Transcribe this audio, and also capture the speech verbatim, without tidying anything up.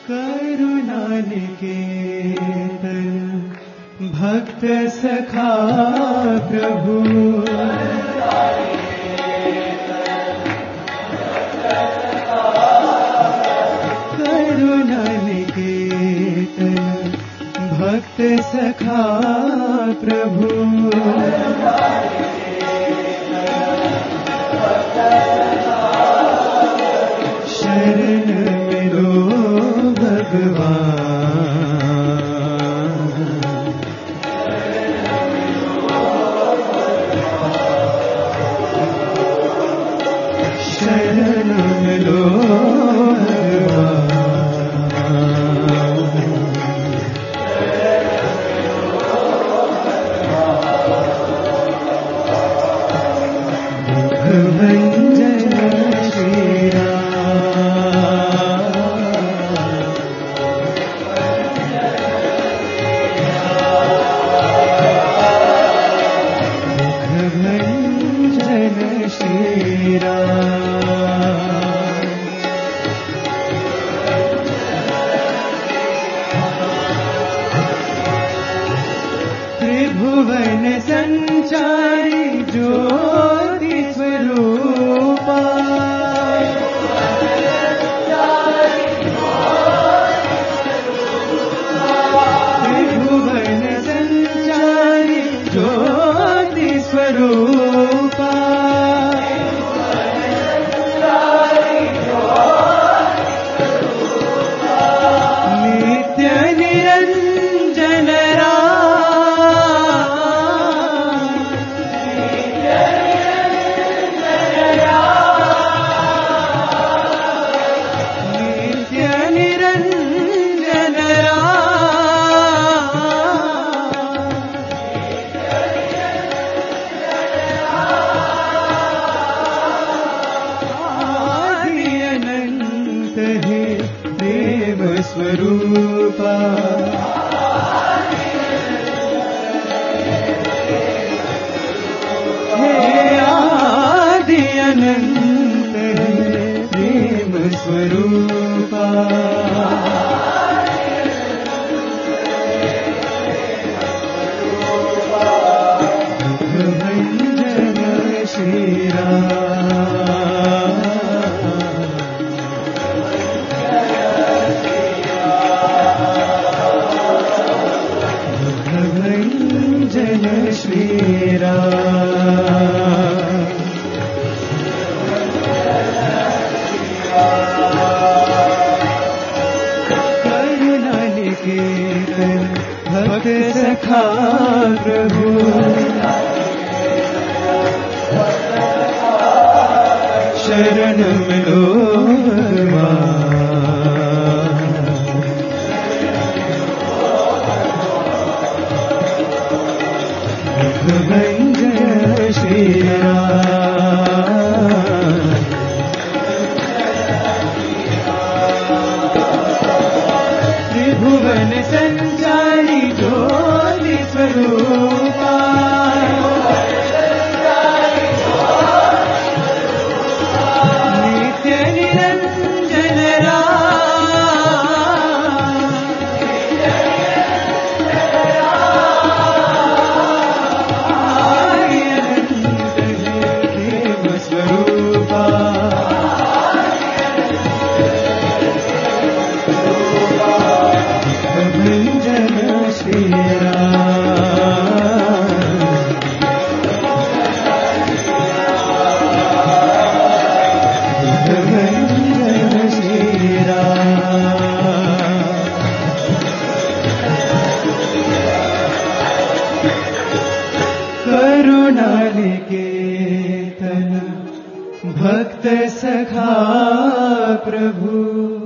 करुणानिकेतन भक्त सखा प्रभु करुणानिकेतन भक्त सखा प्रभु शरण मिलो भगवान शरण मिलो त्रिभुवन संचारी ज्योति स्वरूपा त्रिभुवन संचारी ज्योति स्वरूपा नित्य निरंजन प्रेम स्वरूपा हे आदि अनंत प्रेम स्वरूपा भंजन श्री राम जन श्री राम करुणानिकेतन भक्त सखा प्रभु शरण मिलो भंजन श्री राम त्रिभुवन संचारी ज्योति स्वरूपा नित्य निरंजन करुणानिकेतन भक्त सखा प्रभु